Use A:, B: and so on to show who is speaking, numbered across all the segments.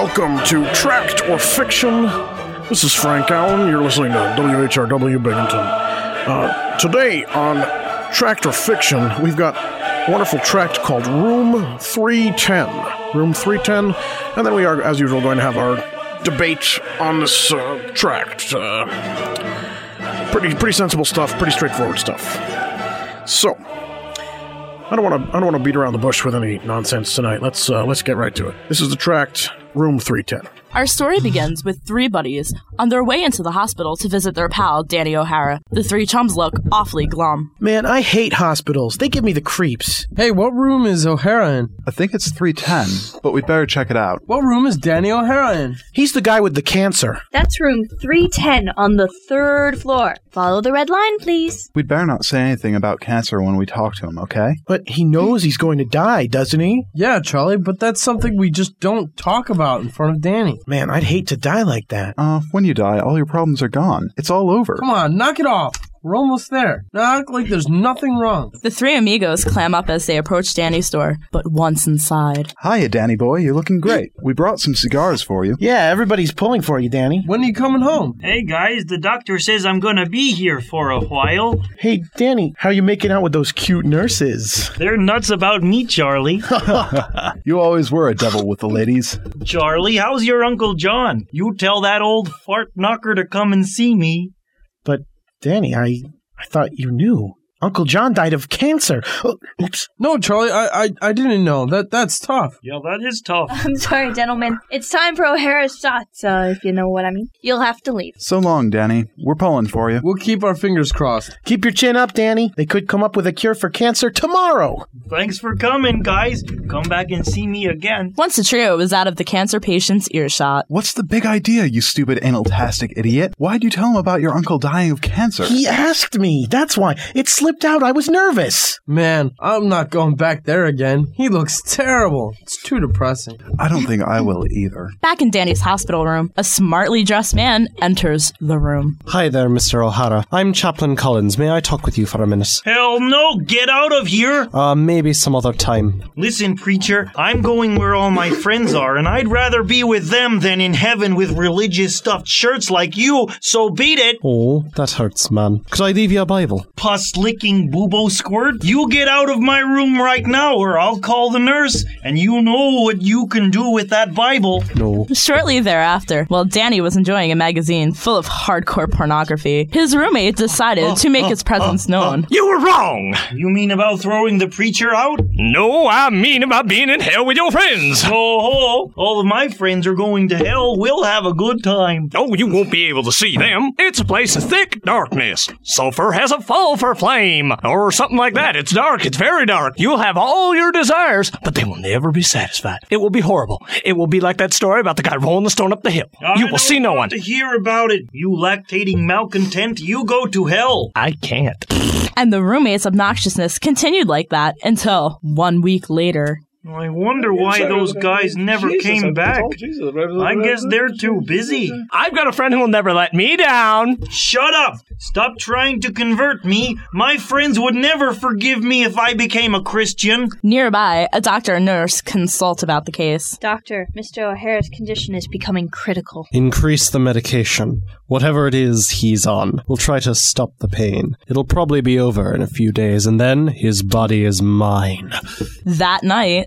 A: Welcome to Tract or Fiction. This is Frank Allen. You're listening to WHRW Binghamton. Today on Tract or Fiction, we've got a wonderful tract called Room 310. Room 310, and then we are, as usual, going to have our debate on this tract. Pretty sensible stuff, pretty straightforward stuff. So, I don't want to beat around the bush with any nonsense tonight. Let's get right to it. This is the tract Room 310.
B: Our story begins with three buddies on their way into the hospital to visit their pal, Danny O'Hara. The three chums look awfully glum.
C: Man, I hate hospitals. They give me the creeps.
D: Hey, what room is O'Hara in?
E: I think it's 310, but we'd better check it out.
D: What room is Danny O'Hara in?
C: He's the guy with the cancer.
F: That's room 310 on the 3rd floor. Follow the red line, please.
E: We'd better not say anything about cancer when we talk to him, okay?
C: But he knows he's going to die, doesn't he?
D: Yeah, Charlie, but that's something we just don't talk about in front of Danny.
C: Man, I'd hate to die like that.
E: When you die, all your problems are gone. It's all over.
D: Come on, knock it off. We're almost there. Now act like there's nothing wrong.
B: The three amigos clam up as they approach Danny's door, but once inside...
E: Hiya, Danny boy. You're looking great. We brought some cigars for you.
C: Yeah, everybody's pulling for you, Danny.
D: When are you coming home?
G: Hey guys, the doctor says I'm gonna be here for a while.
C: Hey, Danny, how you making out with those cute nurses?
G: They're nuts about me, Charlie.
E: You always were a devil with the ladies.
G: Charlie, how's your Uncle John? You tell that old fart knocker to come and see me.
C: But, Danny, I thought you knew. Uncle John died of cancer. Oh, oops.
D: No, Charlie, I didn't know. That's tough.
G: Yeah, that is tough.
F: I'm sorry, gentlemen. It's time for O'Hara's shots, if you know what I mean. You'll have to leave.
E: So long, Danny. We're pulling for you.
D: We'll keep our fingers crossed.
C: Keep your chin up, Danny. They could come up with a cure for cancer tomorrow.
G: Thanks for coming, guys. Come back and see me again.
B: Once the trio was out of the cancer patient's earshot.
E: What's the big idea, you stupid analtastic idiot? Why'd you tell him about your uncle dying of cancer?
C: He asked me. That's why. It slipped out. I was nervous.
D: Man, I'm not going back there again. He looks terrible. It's too depressing.
E: I don't think I will either.
B: Back in Danny's hospital room, a smartly dressed man enters the room.
H: Hi there, Mr. O'Hara. I'm Chaplain Collins. May I talk with you for a minute?
G: Hell no! Get out of here!
H: Maybe some other time.
G: Listen, preacher, I'm going where all my friends are, and I'd rather be with them than in heaven with religious stuffed shirts like you, so beat it!
H: Oh, that hurts, man. Could I leave you a Bible?
G: Pus-licking boobo squirt, you get out of my room right now or I'll call the nurse, and you know what you can do with that Bible.
H: No.
B: Shortly thereafter, while Danny was enjoying a magazine full of hardcore pornography, his roommate decided to make his presence known.
I: You were wrong!
G: You mean about throwing the preacher out?
I: No, I mean about being in hell with your friends.
G: Oh, all of my friends are going to hell. We'll have a good time.
I: Oh, you won't be able to see them. It's a place of thick darkness. Sulfur has a fall for flame, or something like that. It's dark. It's very dark. You'll have all your desires, but they will never be satisfied. It will be horrible. It will be like that story about the guy rolling the stone up the hill. You will see no one.
G: To hear about it, you lactating malcontent, you go to hell.
I: I can't.
B: And the roommate's obnoxiousness continued like that until 1 week later.
G: I wonder why those guys never came back. I guess they're too busy.
I: I've got a friend who will never let me down.
G: Shut up! Stop trying to convert me. My friends would never forgive me if I became a Christian.
B: Nearby, a doctor and nurse consult about the case.
F: Doctor, Mr. O'Hara's condition is becoming critical.
H: Increase the medication. Whatever it is he's on. We'll try to stop the pain. It'll probably be over in a few days, and then his body is mine.
B: That night...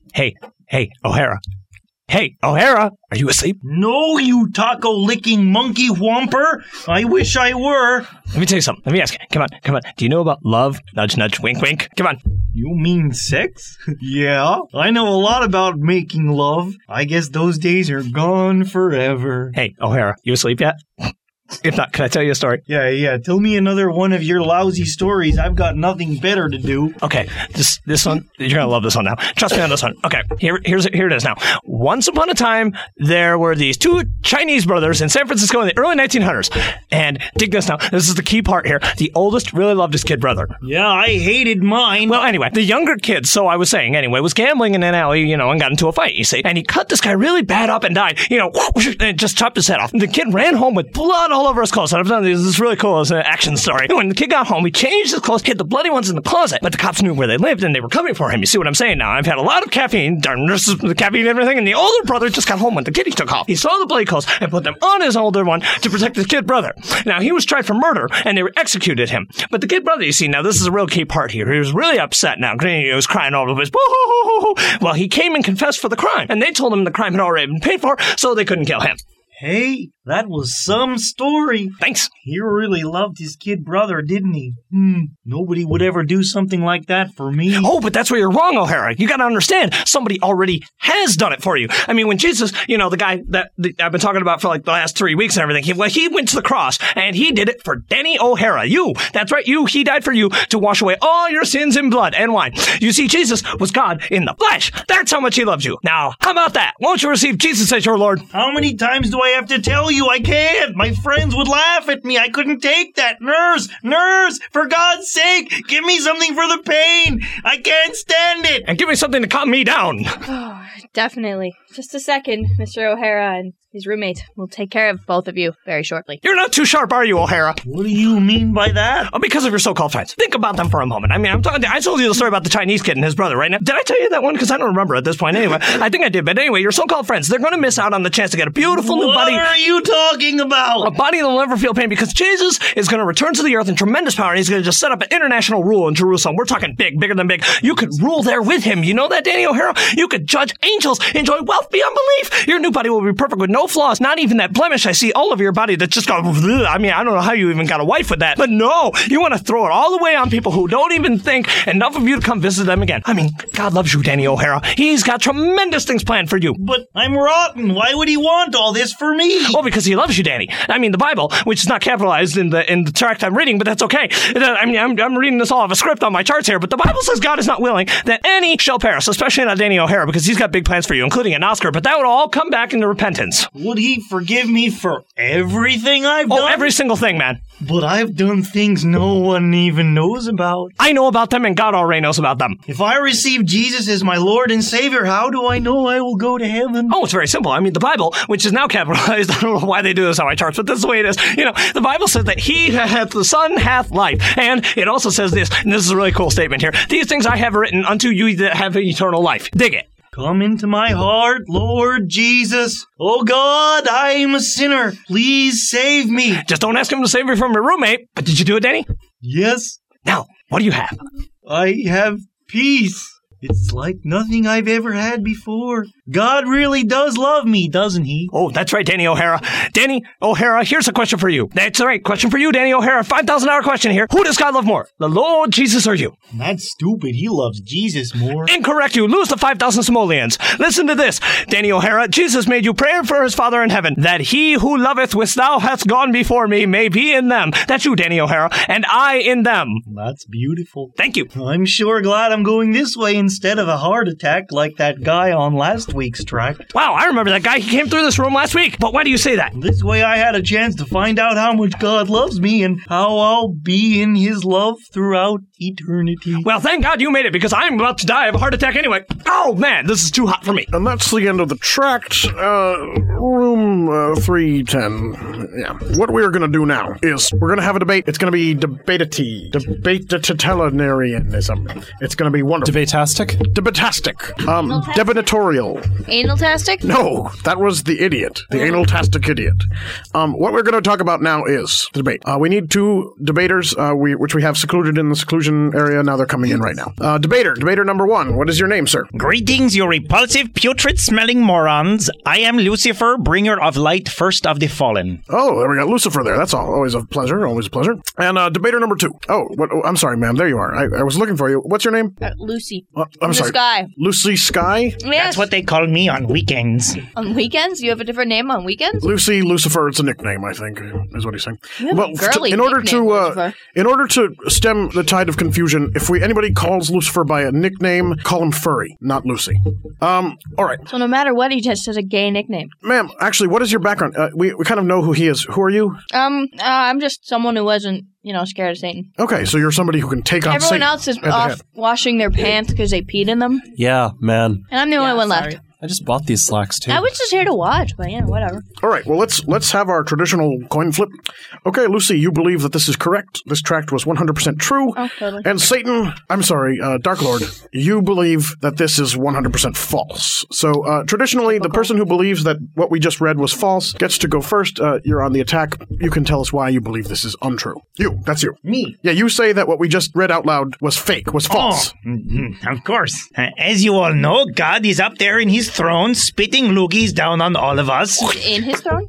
I: Hey, O'Hara. Hey, O'Hara, are you asleep?
G: No, you taco-licking monkey whomper. I wish I were.
I: Let me tell you something. Let me ask you. Come on. Do you know about love? Nudge, nudge, wink, wink. Come on.
G: You mean sex? Yeah, I know a lot about making love. I guess those days are gone forever.
I: Hey, O'Hara, you asleep yet? If not, can I tell you a story?
G: Yeah. Tell me another one of your lousy stories. I've got nothing better to do.
I: Okay, this one, you're going to love this one now. Trust me on this one. Okay, here it is now. Once upon a time, there were these two Chinese brothers in San Francisco in the early 1900s. And dig this now. This is the key part here. The oldest really loved his kid brother.
G: Yeah, I hated mine.
I: Well, anyway, the younger kid, so I was saying, anyway, was gambling in an alley, and got into a fight, you see. And he cut this guy really bad up and died, and just chopped his head off. And the kid ran home with blood all all over his clothes. And I've done this. This is really cool. It's an action story. When the kid got home, he changed his clothes, hid the bloody ones in the closet. But the cops knew where they lived, and they were coming for him. You see what I'm saying now? I've had a lot of caffeine, the caffeine and everything, and the older brother just got home when the kid he took off. He saw the bloody clothes and put them on his older one to protect his kid brother. Now, he was tried for murder, and they executed him. But the kid brother, you see, now this is a real key part here. He was really upset now. He was crying all over his well, he came and confessed for the crime, and they told him the crime had already been paid for, so they couldn't kill him.
G: Hey, that was some story.
I: Thanks.
G: He really loved his kid brother, didn't he? Nobody would ever do something like that for me.
I: Oh, but that's where you're wrong, O'Hara. You gotta understand, somebody already has done it for you. I mean, when Jesus, the guy that I've been talking about for like the last 3 weeks and everything, he went to the cross, and he did it for Danny O'Hara. You. That's right, you. He died for you to wash away all your sins in blood and wine. You see, Jesus was God in the flesh. That's how much he loves you. Now, how about that? Won't you receive Jesus as your Lord?
G: How many times do I have to tell you I can't? My friends would laugh at me. I couldn't take that. Nurse, for God's sake, give me something for the pain. I can't stand it.
I: And give me something to calm me down.
F: Oh, definitely. Just a second, Mr. O'Hara and his roommate will take care of both of you very shortly.
I: You're not too sharp, are you, O'Hara?
G: What do you mean by that?
I: Oh, because of your so-called friends. Think about them for a moment. I mean, I told you the story about the Chinese kid and his brother, right? Now, did I tell you that one? Because I don't remember at this point. Anyway, I think I did. But anyway, your so-called friends, they're going to miss out on the chance to get a beautiful new body.
G: What are you talking about?
I: A body that will never feel pain, because Jesus is going to return to the earth in tremendous power, and he's going to just set up an international rule in Jerusalem. We're talking big, bigger than big. You could rule there with him. You know that, Danny O'Hara? You could judge angels, enjoy wealth beyond belief. Your new body will be perfect with no flaws, not even that blemish I see all over your body that just goes, I mean, I don't know how you even got a wife with that. But no, you want to throw it all the way on people who don't even think enough of you to come visit them again. I mean, God loves you, Danny O'Hara. He's got tremendous things planned for you.
G: But I'm rotten. Why would he want all this for me?
I: Oh, because he loves you, Danny. I mean, the Bible, which is not capitalized in the tract I'm reading, but that's okay. I mean, I'm reading this all off a script on my charts here, but the Bible says God is not willing that any shall perish, especially not Danny O'Hara, because he's got big plans for you, including an Oscar, but that would all come back into repentance.
G: Would he forgive me for everything I've done?
I: Oh, every single thing, man.
G: But I've done things no one even knows about.
I: I know about them, and God already knows about them.
G: If I receive Jesus as my Lord and Savior, how do I know I will go to heaven?
I: Oh, it's very simple. I mean, the Bible, which is now capitalized, I don't know why they do this on my charts, but that's the way it is. The Bible says that he that hath the Son hath life. And it also says this, and this is a really cool statement here. These things I have written unto you that have eternal life. Dig it.
G: Come into my heart, Lord Jesus. Oh God, I am a sinner. Please save me.
I: Just don't ask him to save you from your roommate. But did you do it, Danny?
G: Yes.
I: Now, what do you have?
G: I have peace. It's like nothing I've ever had before. God really does love me, doesn't he?
I: Oh, that's right, Danny O'Hara. Danny O'Hara, here's a question for you. That's right, question for you, Danny O'Hara. $5,000 question here. Who does God love more, the Lord Jesus or you?
G: That's stupid. He loves Jesus more.
I: Incorrect. You lose the 5,000 simoleons. Listen to this, Danny O'Hara. Jesus made you pray for his Father in heaven, that he who loveth which thou hast gone before me may be in them. That's you, Danny O'Hara, and I in them.
G: That's beautiful.
I: Thank you.
G: I'm sure glad I'm going this way instead of a heart attack like that guy on last week's track.
I: Wow, I remember that guy. He came through this room last week. But why do you say that?
G: This way I had a chance to find out how much God loves me and how I'll be in his love throughout eternity.
I: Well, thank God you made it, because I'm about to die of a heart attack anyway. Oh, man, this is too hot for me.
A: And that's the end of the tract. Room 310. Yeah. What we're going to do now is we're going to have a debate. It's going to be debatatarianism. It's going to be wonderful.
H: Debatastic?
A: Debatastic. Debitatorial.
F: Analtastic?
A: No, that was the idiot. The analtastic idiot. What we're going to talk about now is the debate. We need two debaters, which we have secluded in the seclusion area. Now they're coming in right now. Debater number one. What is your name, sir?
J: Greetings, you repulsive, putrid-smelling morons. I am Lucifer, bringer of light, first of the fallen.
A: Oh, there we got Lucifer there. That's all. Always a pleasure. Always a pleasure. And debater number two. Oh, I'm sorry, ma'am. There you are. I was looking for you. What's your name?
F: Lucy.
A: I'm sorry.
F: Sky.
A: Lucy Sky?
F: Yes.
J: That's what they call me on weekends.
F: On weekends? You have a different name on weekends?
A: Lucy, Lucifer, it's a nickname, I think, is what he's saying.
F: You have a girly
A: in order
F: nickname, Lucifer.
A: In order to stem the tide of confusion, if anybody calls Lucifer by a nickname, call him Furry, not Lucy. All right.
F: So no matter what, he just has a gay nickname.
A: Ma'am, actually, what is your background? We kind of know who he is. Who are you?
F: I'm just someone who wasn't, scared of Satan.
A: Okay, so you're somebody who can take on Satan.
F: Everyone else is off washing their pants because they peed in them.
H: Yeah, man.
F: And I'm the only one left.
H: I just bought these slacks too.
F: I was just here to watch, but whatever.
A: All right, well, let's have our traditional coin flip. Okay, Lucy, you believe that this is correct. This tract was 100% true.
F: Oh, totally.
A: And Satan, I'm sorry, Dark Lord, you believe that this is 100% false. So, traditionally, the person who believes that what we just read was false gets to go first. You're on the attack. You can tell us why you believe this is untrue. That's you.
J: Me?
A: Yeah, you say that what we just read out loud was fake, was false.
J: Of course. As you all know, God is up there in his throne, spitting loogies down on all of us.
F: In his throne?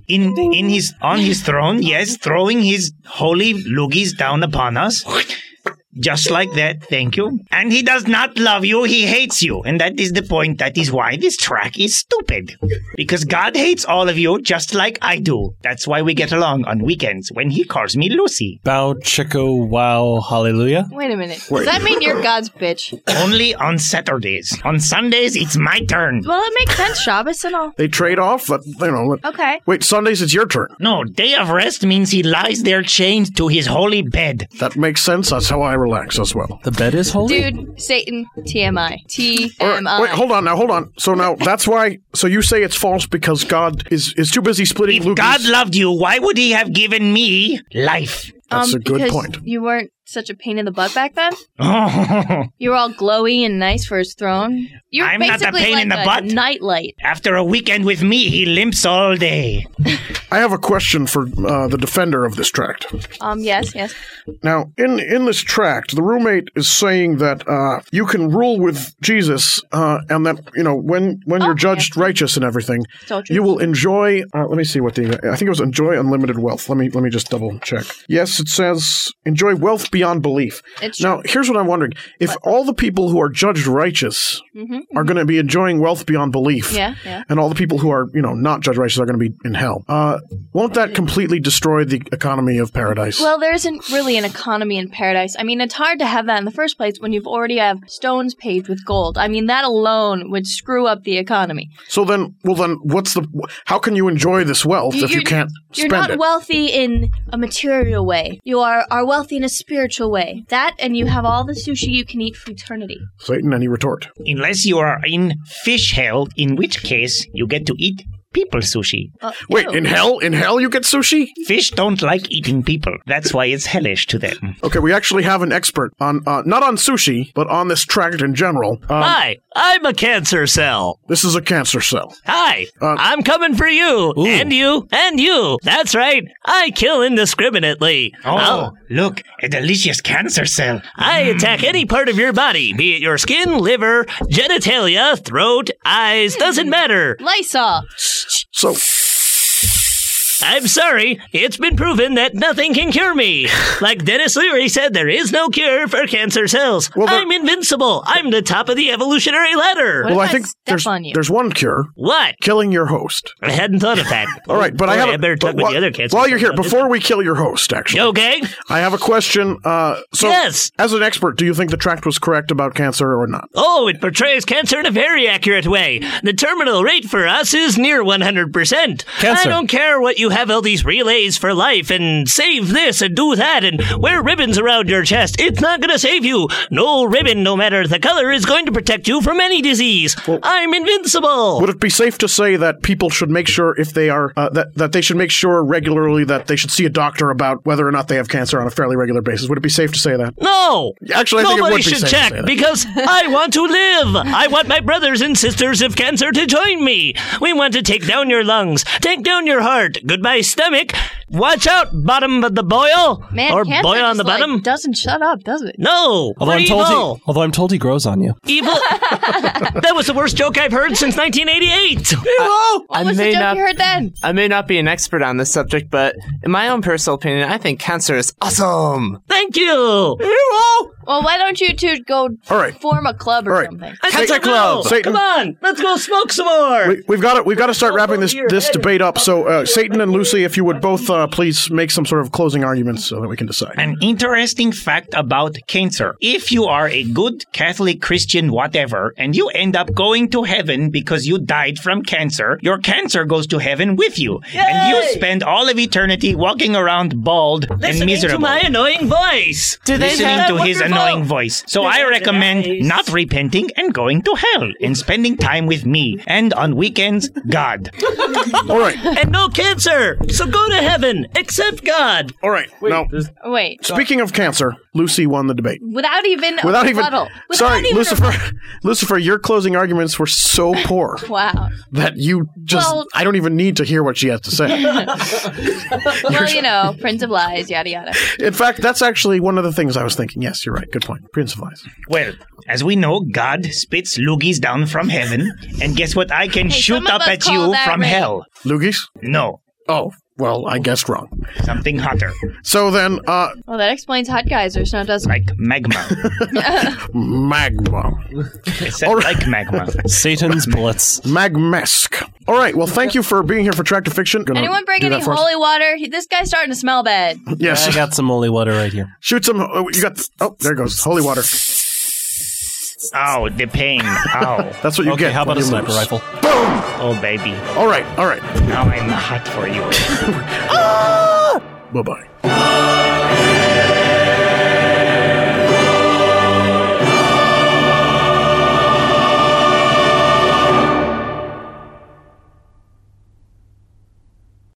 J: On his throne, yes, throwing his holy loogies down upon us. Just like that, thank you. And he does not love you, he hates you. And that is the point, that is why this track is stupid. Because God hates all of you just like I do. That's why we get along on weekends when he calls me Lucy.
H: Bow, Chico, wow, hallelujah.
F: Wait a minute. Does that mean you're God's bitch?
J: Only on Saturdays. On Sundays, it's my turn.
F: Well, it makes sense, Shabbos and all.
A: They trade off, but,
F: Okay.
A: Wait, Sundays, it's your turn.
J: No, day of rest means he lies there chained to his holy bed.
A: That makes sense. That's how I relax as well.
H: The bed is holy?
F: Dude, Satan, TMI. TMI.
A: Right, wait, hold on. So now, that's why, so you say it's false because God is too busy splitting
J: If
A: loogies.
J: God loved you, why would he have given me life?
A: That's a good
F: because
A: point.
F: You weren't such a pain in the butt back then?
J: Oh,
F: You were all glowy and nice for his throne? You're
J: I'm not a
F: basically
J: pain
F: like
J: in the
F: a
J: butt.
F: nightlight.
J: after a weekend with me, he limps all day.
A: I have a question for the defender of this tract.
F: Yes.
A: Now, in this tract, the roommate is saying that you can rule with Jesus, and that when you're judged righteous and everything, you will enjoy. Let me see what I think it was enjoy unlimited wealth. Let me just double check. Yes, it says enjoy wealth beyond belief. Now, here's what I'm wondering: if all the people who are judged righteous are going to be enjoying wealth beyond belief, and all the people who are not judged righteous are going to be in hell, won't that completely destroy the economy of paradise?
F: Well, there isn't really an economy in paradise. I mean, it's hard to have that in the first place when you've already have stones paved with gold. I mean, that alone would screw up the economy.
A: So then, how can you enjoy this wealth if you can't spend
F: You're not
A: it?
F: wealthy in a material way. You are wealthy in a spiritual way. That, and you have all the sushi you can eat for eternity.
A: Satan, any retort?
J: Unless you are in fish hell, in which case you get to eat people sushi.
A: Wait, in hell you get sushi?
J: Fish don't like eating people. That's why it's hellish to them.
A: Okay, we actually have an expert on, not on sushi, but on this tract in general.
I: Hi, I'm a cancer cell.
A: This is a cancer cell.
I: Hi, I'm coming for you, and you, and you. That's right, I kill indiscriminately.
J: Look, a delicious cancer cell.
I: I attack any part of your body, be it your skin, liver, genitalia, throat, eyes, doesn't matter.
F: Lysol.
A: So,
I: I'm sorry, it's been proven that nothing can cure me. Like Dennis Leary said, there is no cure for cancer cells. I'm invincible. I'm the top of the evolutionary ladder.
A: I think there's one cure.
I: What?
A: Killing your host.
I: I hadn't thought of that.
A: All right, but
I: I better talk with the other cancer
A: While you're here,
I: cells.
A: before we kill your host, actually.
I: Okay.
A: I have a question.
I: Yes.
A: As an expert, do you think the tract was correct about cancer or not?
I: Oh, it portrays cancer in a very accurate way. The terminal rate for us is near 100%.
H: Cancer.
I: I don't care what you have all these relays for life and save this and do that and wear ribbons around your chest. It's not going to save you. No ribbon, no matter the color, is going to protect you from any disease. I'm invincible.
A: Would it be safe to say that people should make sure if they are, that they should make sure regularly that they should see a doctor about whether or not they have cancer on a fairly regular basis? Would it be safe to say that?
I: No.
A: Actually, I think it
I: Nobody
A: would be
I: should
A: safe to
I: check
A: say that.
I: because I want to live. I want my brothers and sisters of cancer to join me. We want to take down your lungs, take down your heart. Goodbye, stomach. Watch out, bottom of the boil.
F: Man,
I: or
F: cancer
I: boil on
F: just,
I: the bottom.
F: doesn't shut up, does it?
I: No.
H: Although I'm told he grows on you.
I: Evil. That was the worst joke I've heard since 1988.
F: What was the joke you heard then?
K: I may not be an expert on this subject, but in my own personal opinion, I think cancer is awesome.
I: Thank you.
F: Well, why don't you two go form a club or something?
K: Cancer club.
A: Satan.
I: Come on, let's go smoke some more.
A: We've got to start wrapping this debate up. So, Satan and Lucy, if you would both please make some sort of closing arguments so that we can decide.
J: An interesting fact about cancer. If you are a good Catholic, Christian, whatever, and you end up going to heaven because you died from cancer, your cancer goes to heaven with you.
L: Yay!
J: And you spend all of eternity walking around bald and miserable.
L: To my annoying voice.
J: Listening to his annoying voice. So I recommend not repenting and going to hell and spending time with me. And on weekends, God.
A: All right.
L: And no cancer. So go to heaven. Accept God.
A: All right. Now,
F: Wait.
A: speaking of cancer, Lucy won the debate.
F: Without even a
A: Without even.
F: rebuttal.
A: Sorry,
F: Without even
A: Lucifer. Lucifer, your closing arguments were so poor
F: Wow.
A: that you just.
F: Well-
A: I don't even need to hear what she has to say.
F: Well, Prince of Lies, yada yada.
A: In fact, that's actually one of the things I was thinking. Yes, you're right. Good point. Prince of Lies.
J: Well, as we know, God spits loogies down from heaven. And guess what? I can shoot
F: some of
J: up
F: us
J: at
F: call
J: you
F: that
J: from
F: rain.
J: hell.
A: Loogies?
J: No.
A: Oh, well, I guessed wrong.
J: Something hotter.
A: So then,
F: Well, that explains hot geysers, now doesn't it?
J: Like magma.
A: magma.
J: I said like magma.
H: Satan's bullets.
A: Magmesk. All right. Well, thank you for being here for Tractor Fiction. Gonna
F: Anyone bring
A: do
F: any
A: that for us?
F: holy water? This guy's starting to smell bad.
A: Yes.
H: I got some holy water right here.
A: Shoot some. You got. Oh, there it goes. Holy water.
J: Ow, the pain. Ow.
A: That's what you
H: Okay,
A: get.
H: how about
A: when
H: a
A: you
H: sniper
A: lose.
H: rifle?
A: Boom.
J: Oh, baby.
A: All right. All right.
J: Now I'm hot for you.
A: Bye bye.